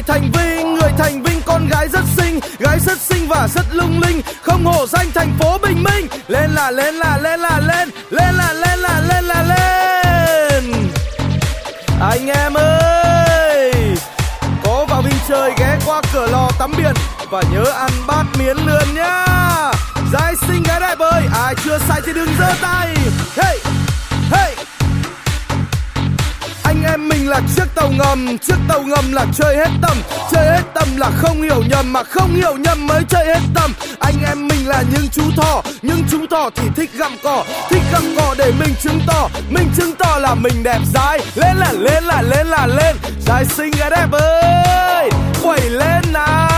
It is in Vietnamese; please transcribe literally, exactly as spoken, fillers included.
người thành Vinh, người thành Vinh con gái rất xinh, gái rất xinh và rất lung linh, không hổ danh thành phố bình minh. Lên là lên là lên là lên, lên là lên là lên là lên. Anh em ơi, có vào Vinh chơi ghé qua Cửa Lò tắm biển và nhớ ăn bát miến lươn nhá. Gái xinh gái đẹp ơi, ai chưa say thì đừng giơ tay. Hey, hey. Anh em mình là chiếc tàu ngầm, chiếc tàu ngầm là chơi hết tầm, chơi hết tầm là không hiểu nhầm, mà không hiểu nhầm mới chơi hết tầm. Anh em mình là những chú thỏ, những chú thỏ thì thích gặm cỏ, thích gặm cỏ để mình chứng tỏ, mình chứng tỏ là mình đẹp dai. Lên là lên là lên là lên, gái xinh gái đẹp ơi, quẩy lên nào.